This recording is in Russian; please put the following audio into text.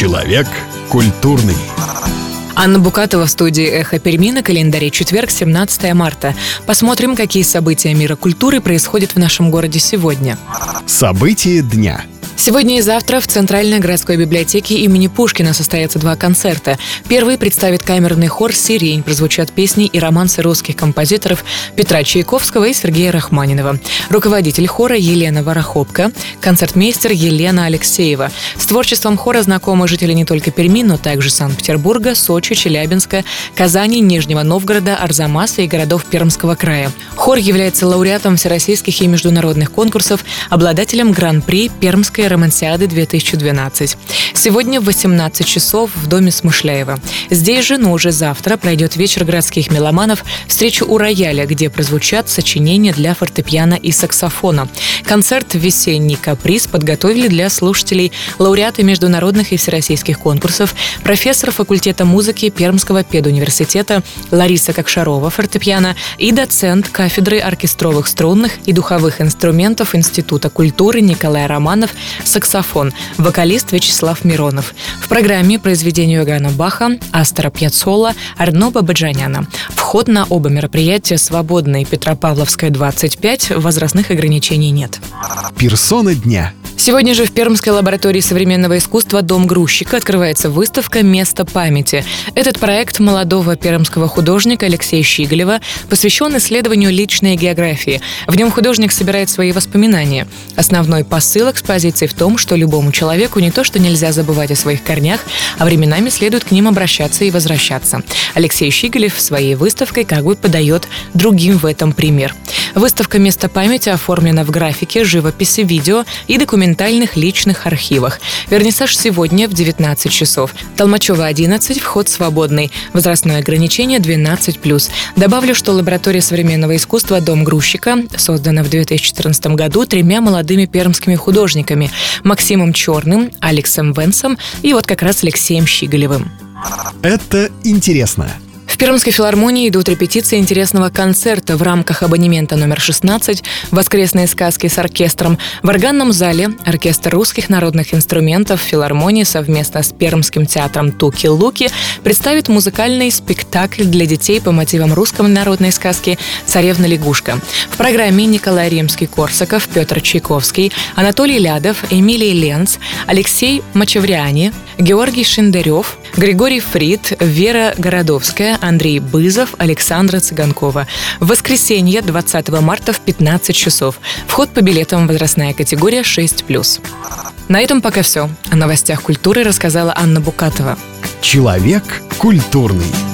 Человек культурный. Анна Букатова в студии «Эхо Перми», на календаре четверг, 17 марта. Посмотрим, какие события мира культуры происходят в нашем городе сегодня. События дня. Сегодня и завтра в Центральной городской библиотеке имени Пушкина состоятся два концерта. Первый представит камерный хор «Сирень». Прозвучат песни и романсы русских композиторов Петра Чайковского и Сергея Рахманинова. Руководитель хора Елена Ворохопка, концертмейстер Елена Алексеева. С творчеством хора знакомы жители не только Перми, но также Санкт-Петербурга, Сочи, Челябинска, Казани, Нижнего Новгорода, Арзамаса и городов Пермского края. Хор является лауреатом всероссийских и международных конкурсов, обладателем Гран-при Пермской Романсиады 2012. Сегодня в 18 часов в доме Смышляева. Здесь же, но уже завтра, пройдет вечер городских меломанов, встреча у рояля, где прозвучат сочинения для фортепиано и саксофона. Концерт «Весенний каприз» подготовили для слушателей лауреаты международных и всероссийских конкурсов, профессор факультета музыки Пермского педуниверситета Лариса Кокшарова, фортепиано, и доцент кафедры оркестровых струнных и духовых инструментов Института культуры Николай Романов, саксофон, вокалист Вячеслав Миронов. В программе произведения Иоганна Баха, Астора Пьяццолла, Арно Бабаджаняна. Вход на оба мероприятия свободный. Петропавловская, 25, возрастных ограничений нет. Персона дня. Сегодня же в Пермской лаборатории современного искусства «Дом грузчика» открывается выставка «Место памяти». Этот проект молодого пермского художника Алексея Щиголева посвящен исследованию личной географии. В нем художник собирает свои воспоминания. Основной посыл экспозиции в том, что любому человеку не то что нельзя забывать о своих корнях, а временами следует к ним обращаться и возвращаться. Алексей Щиголев своей выставкой как бы подает другим в этом пример. Выставка «Место памяти» оформлена в графике, живописи, видео и документальных личных архивах. Вернисаж сегодня в 19 часов. Толмачева, 11, вход свободный. Возрастное ограничение 12+. Добавлю, что лаборатория современного искусства «Дом грузчика» создана в 2014 году 3 молодыми пермскими художниками – Максимом Черным, Алексом Венсом и вот как раз Алексеем Щиголевым. Это интересно. В Пермской филармонии идут репетиции интересного концерта в рамках абонемента номер 16 «Воскресные сказки с оркестром». В органном зале оркестр русских народных инструментов филармонии совместно с Пермским театром «Туки-Луки» представит музыкальный спектакль для детей по мотивам русской народной сказки «Царевна-лягушка». В программе Николай Римский-Корсаков, Петр Чайковский, Анатолий Лядов, Эмилий Ленц, Алексей Мачавриани, Георгий Шиндарев, Григорий Фрид, Вера Городовская, Андрей Бызов, Александра Цыганкова. В воскресенье, 20 марта в 15 часов. Вход по билетам, возрастная категория 6+. На этом пока все. О новостях культуры рассказала Анна Букатова. Человек культурный.